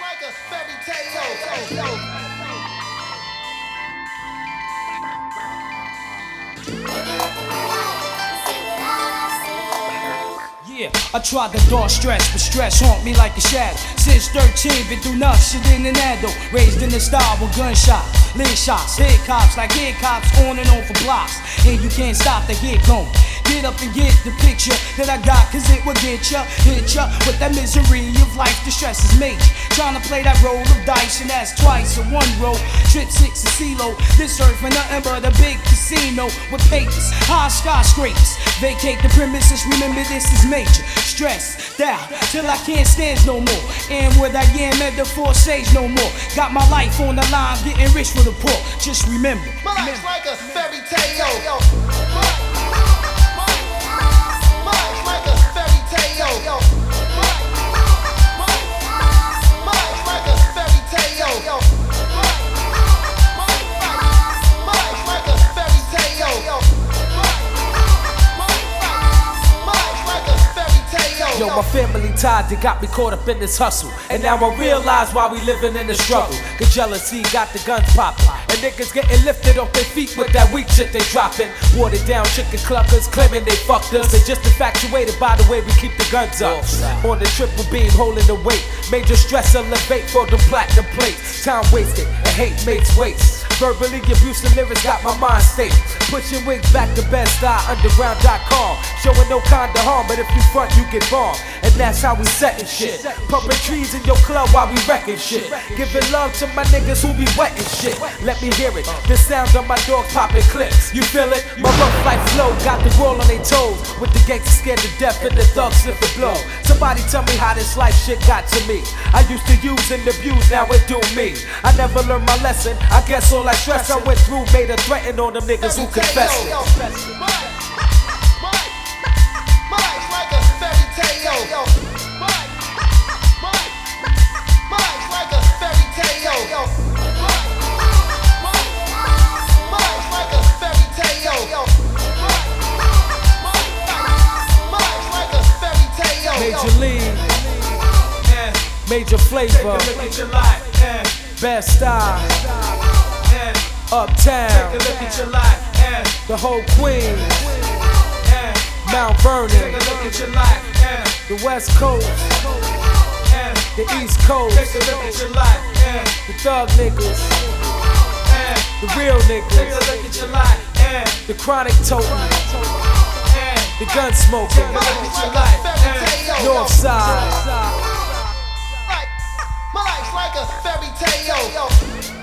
like a fairy tale. Yeah, I tried to dodge stress, but stress haunt me like a shadow. Since 13, been through nuts, shit in an ando. Raised in the style with gunshots, lead shots, head cops like head cops on and on for blocks. And you can't stop the hit going. Get up and get the picture that I got, cause it will get ya, hit ya with that misery of life. The stress is major. Trying to play that roll of dice, and that's twice in one row. Trip 6 and CeeLo. This earth for nothing but a big casino with papers, high skyscrapers. Vacate the premises, remember this is major. Stressed out till I can't stand no more. And what I am, metaphor says no more. Got my life on the line, getting rich for the poor. Just remember, My life's like a fairy tale. My life's like a fairy tale. My life's like a fairy tale. My life's like a fairy tale. My life's like a fairy tale. Yo, my family tied, they got me caught up in this hustle. And now I realize why we living in the struggle. Cause jealousy got the guns popping. And niggas getting lifted off their feet with that weak shit they dropping. Watered down chicken cluckers claiming they fucked us. They just infatuated by the way we keep the guns up. On the triple beam holding the weight. Major stress elevate for the platinum plates. Time wasted and hate makes waste. Verbally abusive lyrics got my mind state. Pushing wigs back to Bed-Stuy underground.com. Showing no kind of harm, but if you front you get bombed. And that's how we setting shit. Pumping trees in your club while we wrecking shit. Giving love to my niggas who be wetting shit. Let me hear it, the sound of my dogs popping clips. You feel it? My rough life flow got the roll on their toes. With the gangsters scared to death and the thugs slip and blow. Somebody tell me how this life shit got to me. I used to use and abuse, now it do me. I never learned my lesson, I guess all that stress I went through made a threaten on them niggas who confessed it. My life's like a fairy tale. My life's like a fairy tale. My life's like a fairy tale. My life's like a fairy tale. Major League, Major Flavor, Bed-Stuy, Uptown, the whole Queens, Mount Vernon, the West Coast, the East Coast, the thug niggas, the real niggas, the chronic toting, the gun smoking, North Side. My life's like a fairy tale.